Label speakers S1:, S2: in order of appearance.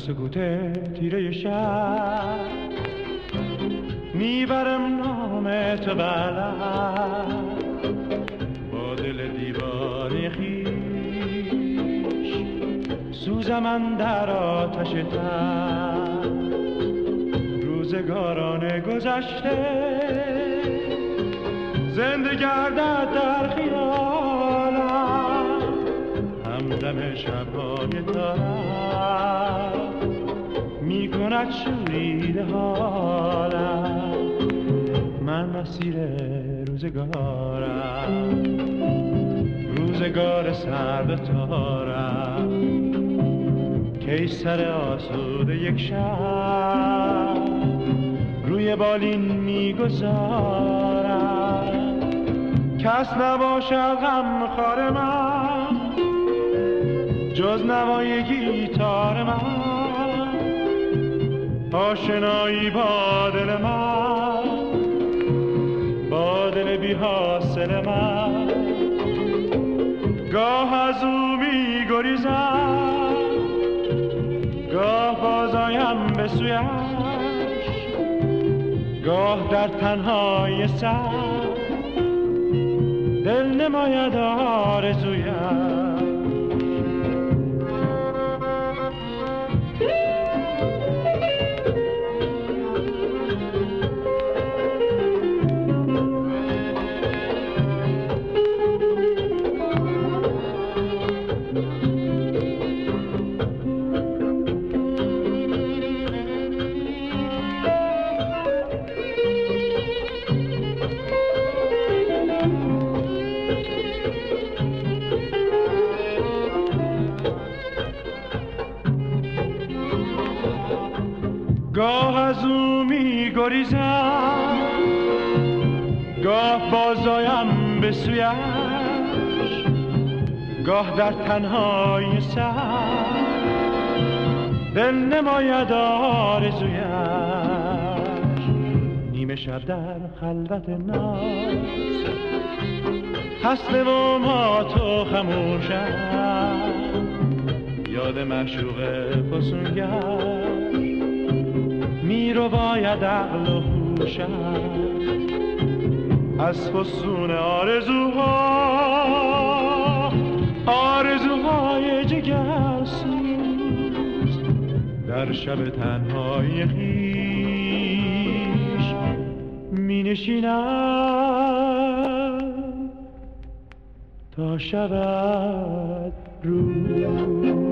S1: سکوت تیره شب میبرم نام تو بلد با دل دیوانه خیش سوزم اندر آتش تن روزگاران گذشته زنده گردد در خیالم همدم شب‌های تارم میکند شوریده حالم من مسیر روزگارم روزگار سرد تارم کی سر آسوده یک شب روی بالین میگذارم کس نباشد غمخوار من جز نوای گیتار من آشنایی با دل من با دل بی حاصل من گاه از او می گریزم گاه بازایم به سویش گاه در تنهای سر دل نماید آرزویم گاه از او می گریزم گاه بازایم به سویش گاه در تنهای سر دل نماید آرزویش نیمه شب در خلوت ناز هسته و مات و خموشم یاد معشوق فسونگر می رو باید عقل و هوشم از فسون آرزوهای جگرسوز در شب تنهای خویش می نشینم تا شود روز